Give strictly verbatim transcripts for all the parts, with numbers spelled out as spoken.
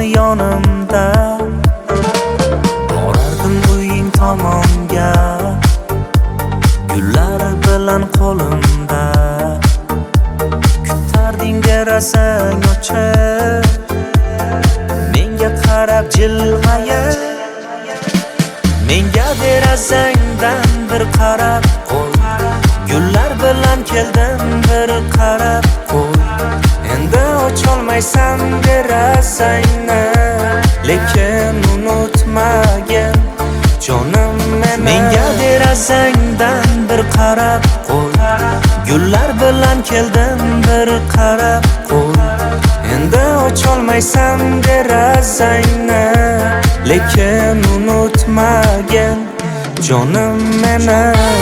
yonimda, borardim uying tomonga, gullar bilan qo'limda. Kutarding derazang ochib, menga qarab jilmayib. Menga derazangdan bir qarab qo'y, gullar bilan keldim bir qarab qo'y. Endi ocholmaysan derazangni, lekin unutmagin jonim meni. Menga derazangdan bir qarab qo'y, gullar bilan keldim bir qarab qo'y. Endi ocholmaysan derazangni, lekin unutmagin jonim meni.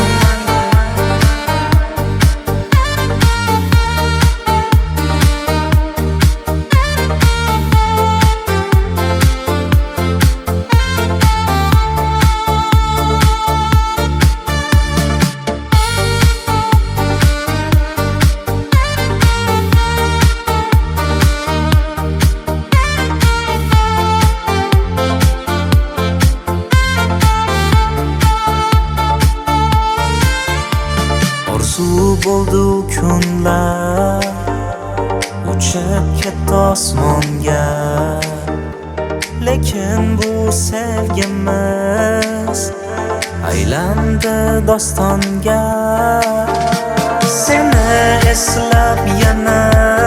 Orzu bo'ldi kunlar, uchib ketdi osmonga, lekin bu sevgimiz aylandi dostonga. Seni eslab yana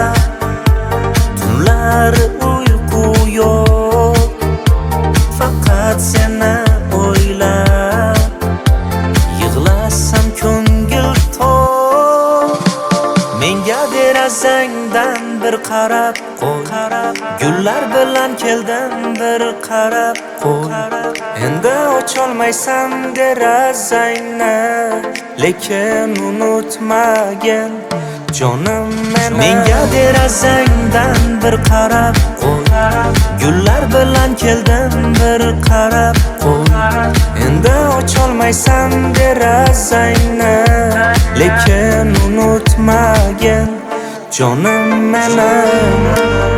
tunlar uyqu yo'q, faqat seni o'ylab yig'lasam ko'ngil to'q. Menga derazangdan bir qarab qo'y, gullar bilan keldim bir qarab qo'y. Endi ocholmaysan derazangni, lekin unutmagin jonim meni. Menga derazangdan bir qarab qo'y, gullar bilan keldim bir qarab qo'y. Endi ocholmaysan derazangni, lekin unutmagin jonim meni.